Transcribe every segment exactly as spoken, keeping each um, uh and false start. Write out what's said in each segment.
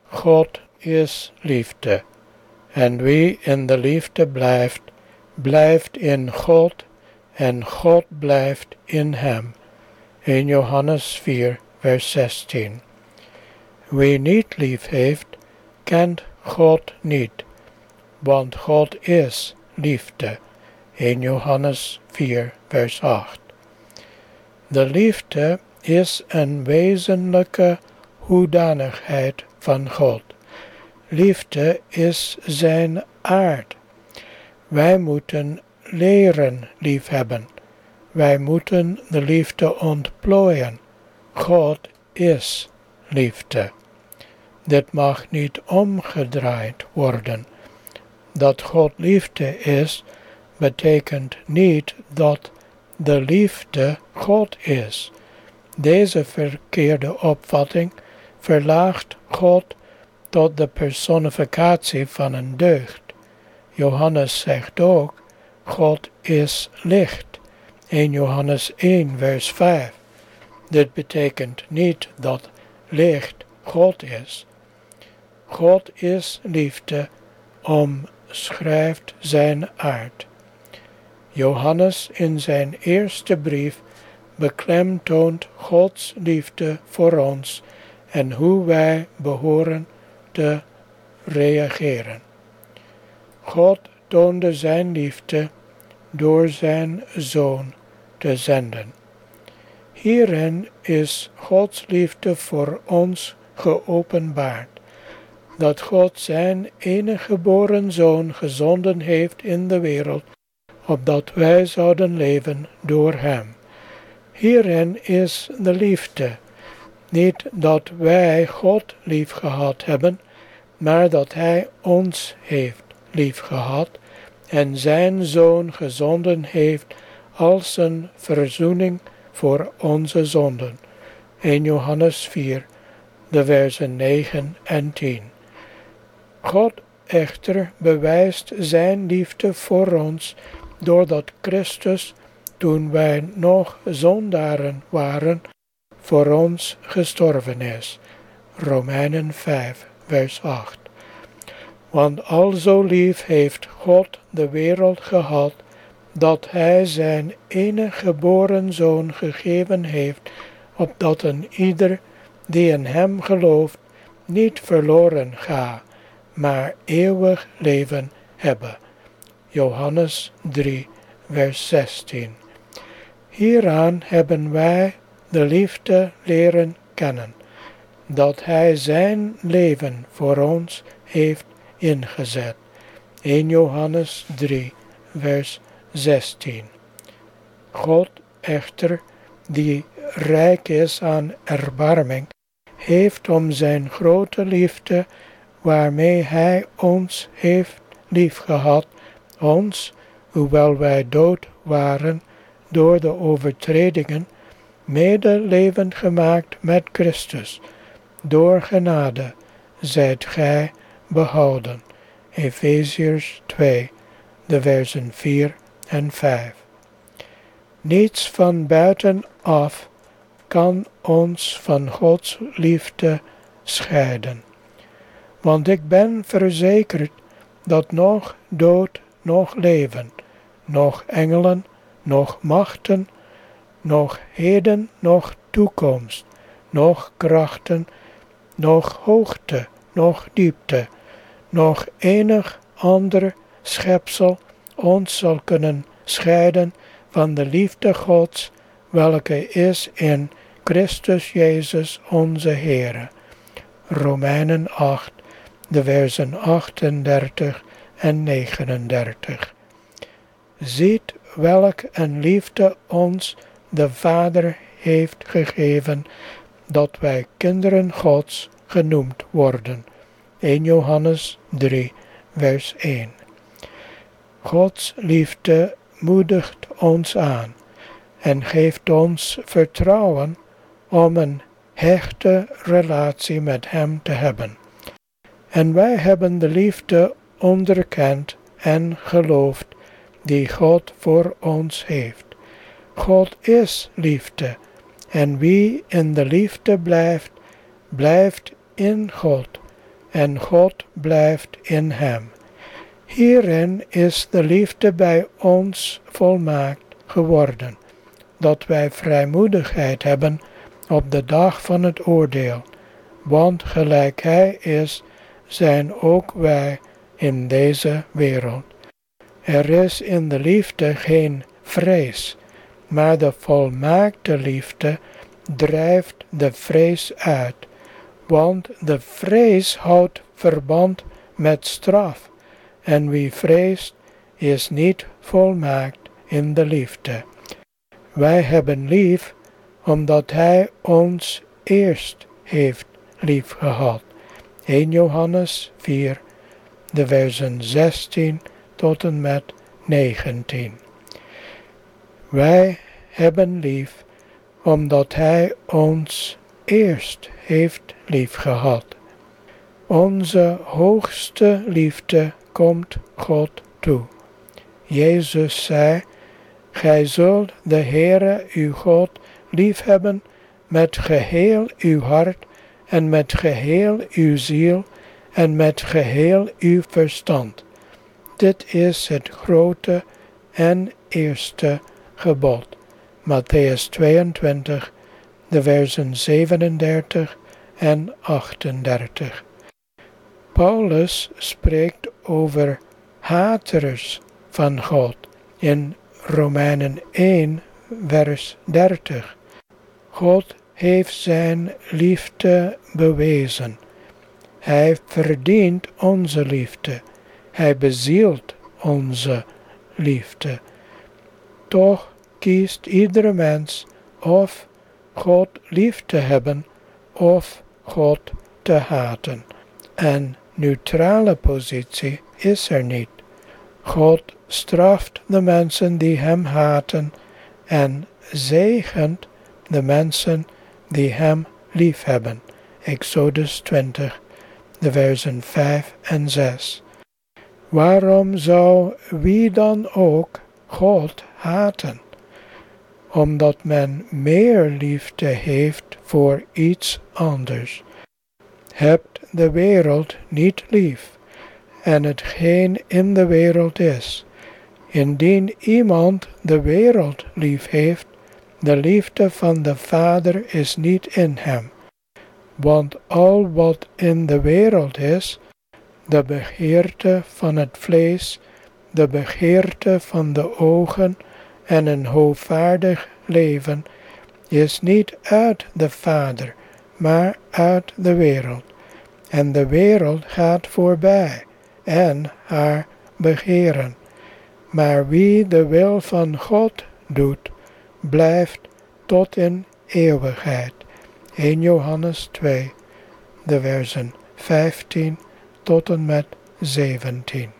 God is liefde. En wie in de liefde blijft, blijft in God en God blijft in hem. In Johannes vier, vers zestien. Wie niet lief heeft, kent God niet, want God is liefde. In Johannes vier, vers acht. De liefde is een wezenlijke hoedanigheid van God. Liefde is zijn aard. Wij moeten leren liefhebben. Wij moeten de liefde ontplooien. God is liefde. Dit mag niet omgedraaid worden. Dat God liefde is, betekent niet dat de liefde God is. Deze verkeerde opvatting verlaagt God tot de personificatie van een deugd. Johannes zegt ook, God is licht. In Johannes één, vers vijf. Dit betekent niet dat licht God is. God is liefde, omschrijft zijn aard. Johannes in zijn eerste brief beklemtoont Gods liefde voor ons en hoe wij behoren te reageren. God toonde zijn liefde door zijn Zoon te zenden. Hierin is Gods liefde voor ons geopenbaard, dat God zijn enige geboren Zoon gezonden heeft in de wereld, opdat wij zouden leven door hem. Hierin is de liefde, niet dat wij God lief gehad hebben, maar dat hij ons heeft lief gehad en zijn Zoon gezonden heeft als een verzoening voor onze zonden. In Johannes vier, de versen negen en tien. God echter bewijst zijn liefde voor ons doordat Christus, toen wij nog zondaren waren, voor ons gestorven is. Romeinen vijf, vers acht. Want alzo lief heeft God de wereld gehad, dat hij zijn enige geboren Zoon gegeven heeft, opdat een ieder die in hem gelooft niet verloren ga, maar eeuwig leven hebben. Johannes drie, vers zestien. Hieraan hebben wij de liefde leren kennen, dat hij zijn leven voor ons heeft ingezet. in Johannes drie, vers zestien. God echter, die rijk is aan erbarming, heeft om zijn grote liefde, waarmee hij ons heeft liefgehad, ons, hoewel wij dood waren door de overtredingen, mede levend gemaakt met Christus. Door genade zijt gij behouden. Efeziërs twee, de versen vier en vijf. Niets van buitenaf kan ons van Gods liefde scheiden. Want ik ben verzekerd dat nog dood, nog leven, nog engelen, nog machten, nog heden, nog toekomst, nog krachten, nog hoogte, nog diepte, nog enig ander schepsel ons zal kunnen scheiden van de liefde Gods, welke is in Christus Jezus onze Heere. Romeinen acht, de versen achtendertig en negenendertig. Ziet welk een liefde ons de Vader heeft gegeven, dat wij kinderen Gods genoemd worden. in Johannes drie, vers één. Gods liefde moedigt ons aan en geeft ons vertrouwen om een hechte relatie met hem te hebben. En wij hebben de liefde onderkend en geloofd die God voor ons heeft. God is liefde, en wie in de liefde blijft, blijft in God en God blijft in hem. Hierin is de liefde bij ons volmaakt geworden, dat wij vrijmoedigheid hebben op de dag van het oordeel, want gelijk hij is, zijn ook wij in deze wereld. Er is in de liefde geen vrees, maar de volmaakte liefde drijft de vrees uit, want de vrees houdt verband met straf, en wie vreest is niet volmaakt in de liefde. Wij hebben lief, omdat hij ons eerst heeft lief gehad. Eerste Johannes vier, de versen zestien tot en met negentien. Wij hebben lief, omdat hij ons eerst heeft lief gehad. Onze hoogste liefde komt God toe. Jezus zei, gij zult de Heere uw God liefhebben met geheel uw hart en met geheel uw ziel en met geheel uw verstand. Dit is het grote en eerste gebod. Matthäus tweeëntwintig, de versen zevenendertig en achtendertig. Paulus spreekt over haters van God in Romeinen één, vers dertig. God heeft zijn liefde bewezen. Hij verdient onze liefde. Hij bezielt onze liefde. Toch kiest iedere mens of God lief te hebben of God te haten. Een neutrale positie is er niet. God straft de mensen die hem haten en zegent de mensen die hem lief hebben. Exodus twintig, de versen vijf en zes. Waarom zou wie dan ook God haten? Omdat men meer liefde heeft voor iets anders. Hebt de wereld niet lief, en hetgeen in de wereld is. Indien iemand de wereld lief heeft, de liefde van de Vader is niet in hem. Want al wat in de wereld is, de begeerte van het vlees, de begeerte van de ogen en een hoogvaardig leven, is niet uit de Vader, maar uit de wereld. En de wereld gaat voorbij en haar begeren. Maar wie de wil van God doet, blijft tot in eeuwigheid. Eerste Johannes twee, de versen vijftien tot en met zeventien.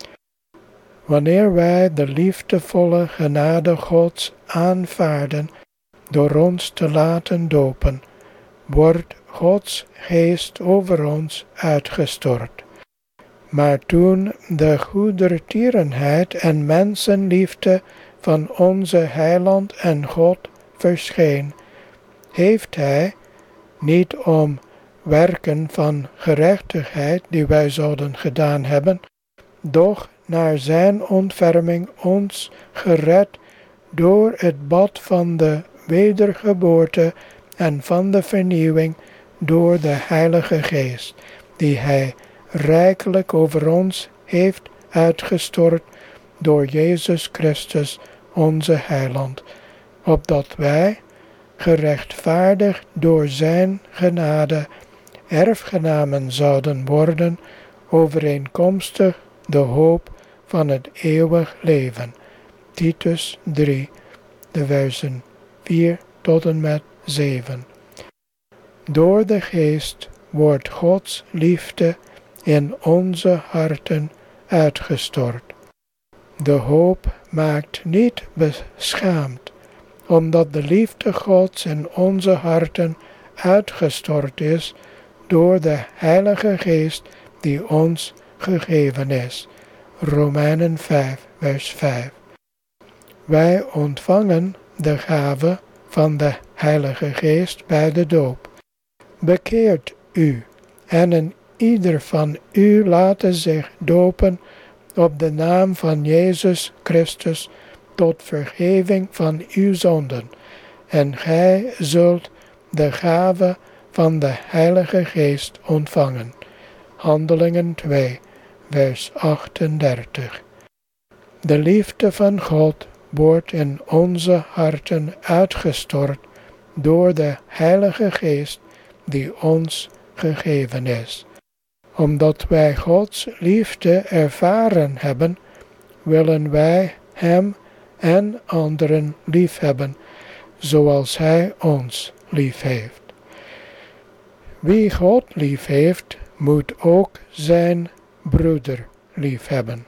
Wanneer wij de liefdevolle genade Gods aanvaarden door ons te laten dopen, wordt Gods geest over ons uitgestort. Maar toen de goedertierenheid en mensenliefde van onze Heiland en God verscheen, heeft hij, niet om werken van gerechtigheid die wij zouden gedaan hebben, doch naar zijn ontferming ons gered door het bad van de wedergeboorte en van de vernieuwing door de Heilige Geest, die hij rijkelijk over ons heeft uitgestort door Jezus Christus onze Heiland, opdat wij, gerechtvaardigd door zijn genade, erfgenamen zouden worden overeenkomstig de hoop van het eeuwig leven. Titus drie, de versen vier tot en met zeven. Door de Geest wordt Gods liefde in onze harten uitgestort. De hoop maakt niet beschaamd, omdat de liefde Gods in onze harten uitgestort is door de Heilige Geest die ons gegeven is. Romeinen vijf, vers vijf. Wij ontvangen de gave van de Heilige Geest bij de doop. Bekeert u en een ieder van u laten zich dopen op de naam van Jezus Christus tot vergeving van uw zonden, en gij zult de gave van de Heilige Geest ontvangen. Handelingen twee, vers achtendertig. De liefde van God wordt in onze harten uitgestort door de Heilige Geest die ons gegeven is. Omdat wij Gods liefde ervaren hebben, willen wij Hem en anderen liefhebben, zoals Hij ons lief heeft. Wie God lief heeft, moet ook zijn broeder lief hebben.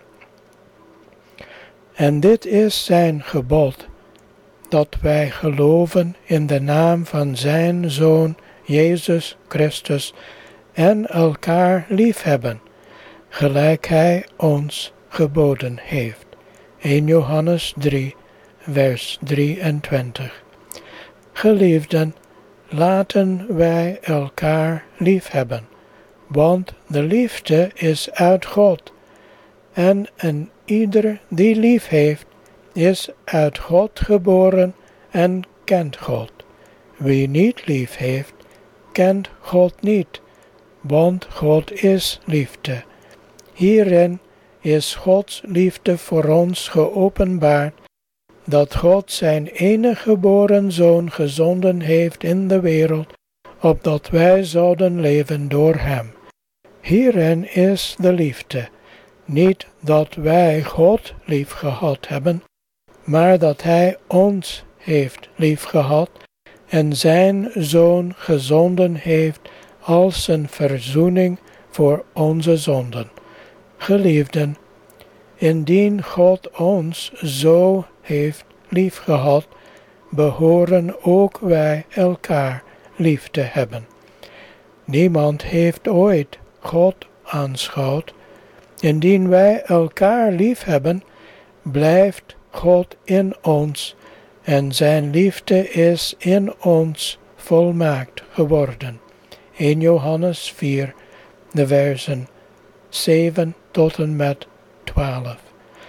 En dit is zijn gebod, dat wij geloven in de naam van zijn Zoon Jezus Christus en elkaar liefhebben, gelijk Hij ons geboden heeft. Eerste Johannes drie, vers drieëntwintig. Geliefden, laten wij elkaar liefhebben, want de liefde is uit God, en een ieder die lief heeft, is uit God geboren en kent God. Wie niet lief heeft, kent God niet, want God is liefde. Hierin is Gods liefde voor ons geopenbaard, dat God zijn enige geboren Zoon gezonden heeft in de wereld, opdat wij zouden leven door Hem. Hierin is de liefde, niet dat wij God lief gehad hebben, maar dat Hij ons heeft lief gehad en zijn Zoon gezonden heeft als een verzoening voor onze zonden. Geliefden, indien God ons zo heeft lief gehad, behoren ook wij elkaar lief te hebben. Niemand heeft ooit God aanschouwd. Indien wij elkaar lief hebben, blijft God in ons en zijn liefde is in ons volmaakt geworden. Eerste Johannes vier, de versen zeven tot en met twaalf.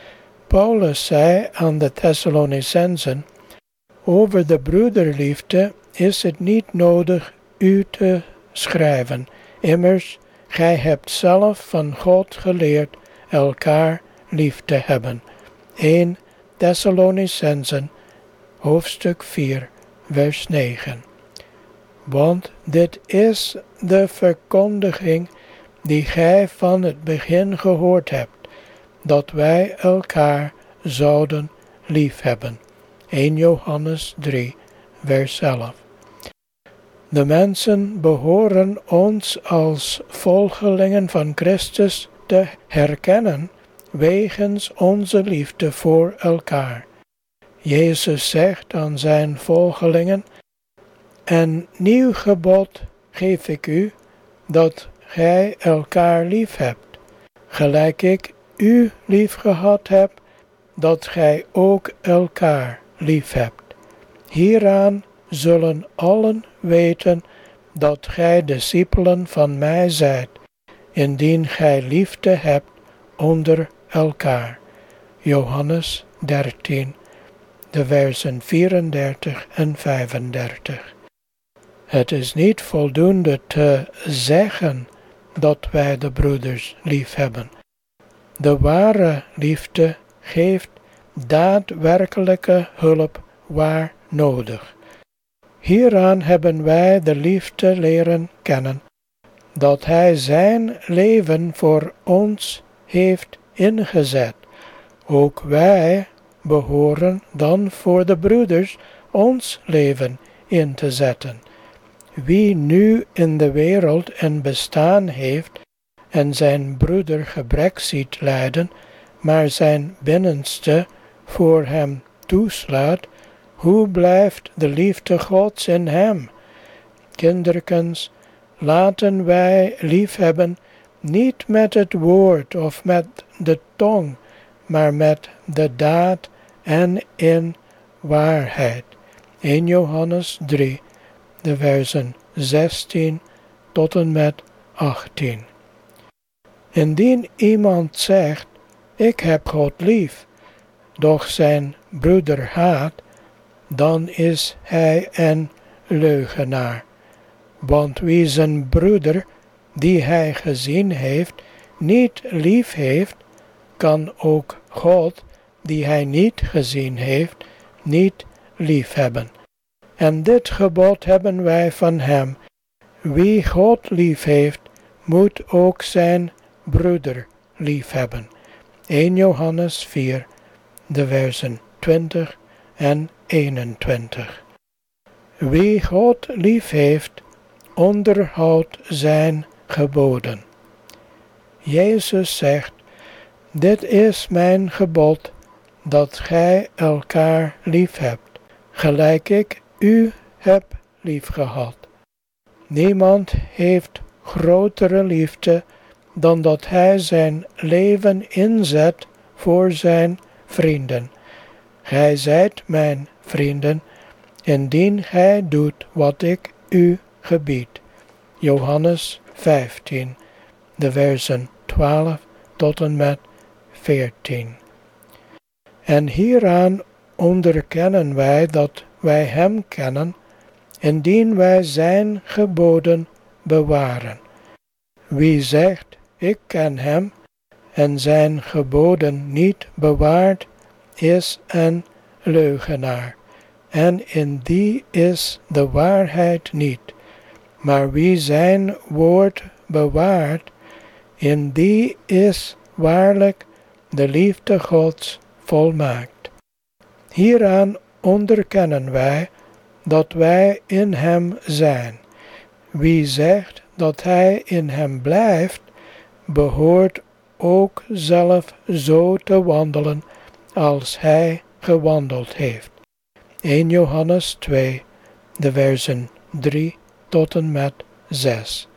Paulus zei aan de Thessalonicensen: over de broederliefde is het niet nodig u te schrijven, immers gij hebt zelf van God geleerd elkaar lief te hebben. Eerste Thessalonicensen, hoofdstuk vier, vers negen. Want dit is de verkondiging die gij van het begin gehoord hebt, dat wij elkaar zouden liefhebben. Eerste Johannes drie, vers elf. De mensen behoren ons als volgelingen van Christus te herkennen wegens onze liefde voor elkaar. Jezus zegt aan zijn volgelingen: een nieuw gebod geef ik u, dat gij elkaar lief hebt, gelijk ik u lief gehad heb, dat gij ook elkaar lief hebt. Hieraan zullen allen weten dat gij discipelen van mij zijt, indien gij liefde hebt onder elkaar. Johannes dertien, de versen vierendertig en vijfendertig. Het is niet voldoende te zeggen dat wij de broeders lief hebben. De ware liefde geeft daadwerkelijke hulp waar nodig. Hieraan hebben wij de liefde leren kennen, dat Hij zijn leven voor ons heeft ingezet. Ook wij behoren dan voor de broeders ons leven in te zetten. Wie nu in de wereld een bestaan heeft en zijn broeder gebrek ziet lijden, maar zijn binnenste voor hem toeslaat, hoe blijft de liefde Gods in hem? Kinderkens, laten wij liefhebben, niet met het woord of met de tong, maar met de daad en in waarheid. Eerste Johannes drie, de versen zestien tot en met achttien. Indien iemand zegt, ik heb God lief, doch zijn broeder haat, dan is hij een leugenaar. Want wie zijn broeder, die hij gezien heeft, niet lief heeft, kan ook God, die hij niet gezien heeft, niet lief hebben. En dit gebod hebben wij van hem: wie God lief heeft, moet ook zijn broeder lief hebben. Eerste Johannes vier, de versen twintig en eenentwintig. Wie God lief heeft, onderhoudt zijn geboden. Jezus zegt, dit is mijn gebod, dat gij elkaar lief hebt, gelijk ik u heb liefgehad. Niemand heeft grotere liefde dan dat hij zijn leven inzet voor zijn vrienden. Gij zijt mijn vrienden, indien gij doet wat ik u gebied. Johannes vijftien, de versen twaalf tot en met veertien. En hieraan onderkennen wij dat wij hem kennen, indien wij zijn geboden bewaren. Wie zegt, ik ken hem, en zijn geboden niet bewaart, is een leugenaar, en in die is de waarheid niet. Maar wie zijn woord bewaart, in die is waarlijk de liefde Gods volmaakt. Hieraan onderkennen wij dat wij in hem zijn. Wie zegt dat hij in hem blijft, behoort ook zelf zo te wandelen als hij gewandeld heeft. Eerste Johannes twee, de versen drie tot en met zes.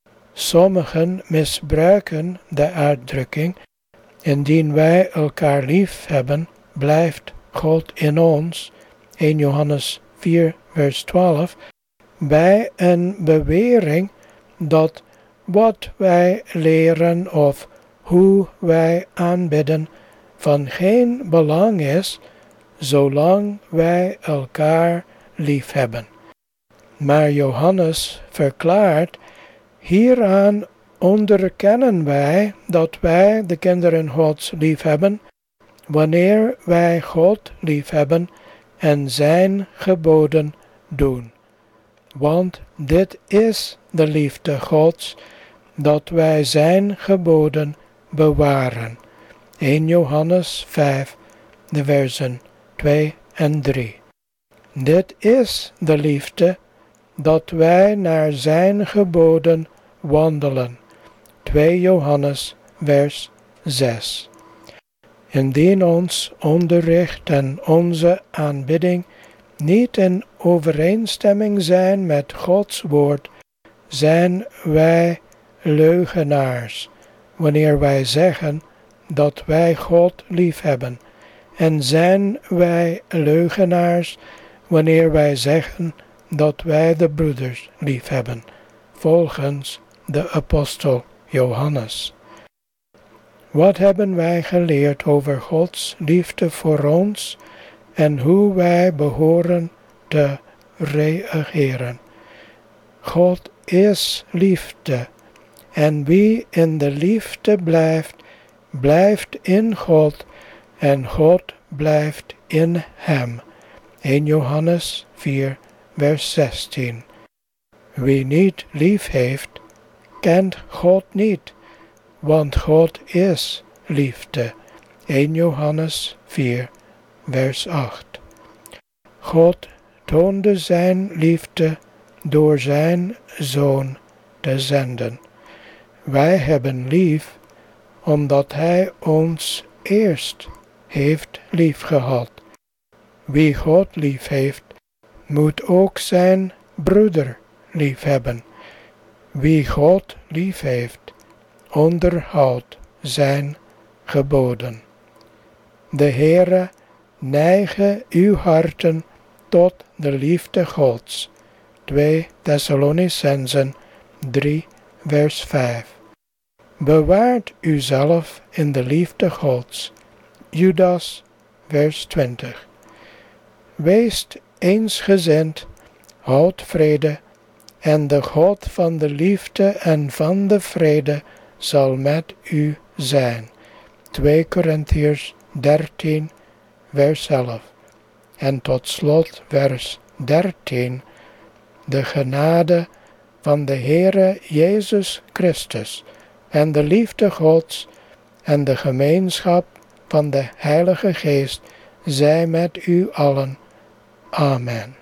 Sommigen misbruiken de uitdrukking, indien wij elkaar lief hebben, blijft God in ons, Eerste Johannes vier, vers twaalf, bij een bewering dat wat wij leren of hoe wij aanbidden van geen belang is, zolang wij elkaar lief hebben. Maar Johannes verklaart, hieraan onderkennen wij dat wij de kinderen Gods lief hebben, wanneer wij God lief hebben en zijn geboden doen. Want dit is de liefde Gods, dat wij zijn geboden bewaren. Eerste Johannes vijf, de versen twee en drie. Dit is de liefde, dat wij naar zijn geboden wandelen. Tweede Johannes, vers zes. Indien ons onderricht en onze aanbidding niet in overeenstemming zijn met Gods woord, zijn wij leugenaars, wanneer wij zeggen dat wij God lief hebben, en zijn wij leugenaars wanneer wij zeggen dat wij de broeders lief hebben, volgens de apostel Johannes. Wat hebben wij geleerd over Gods liefde voor ons en hoe wij behoren te reageren? God is liefde, en wie in de liefde blijft, blijft in God en God blijft in hem. Eerste Johannes vier, vers zestien. Wie niet lief heeft, kent God niet, want God is liefde. Eerste Johannes vier, vers acht. God toonde zijn liefde door zijn Zoon te zenden. Wij hebben lief, omdat hij ons eerst heeft liefgehad. Wie God lief heeft, moet ook zijn broeder lief hebben. Wie God lief heeft, onderhoudt zijn geboden. De Heere neige uw harten tot de liefde Gods. Tweede Thessalonicenzen drie, vers vijf. Bewaart uzelf in de liefde Gods. Judas, vers twintig. Weest eensgezind, houd vrede, en de God van de liefde en van de vrede zal met u zijn. twee Korintiërs dertien, vers elf. En tot slot vers dertien. De genade van de Heere Jezus Christus en de liefde Gods en de gemeenschap van de Heilige Geest zij met u allen. Amen.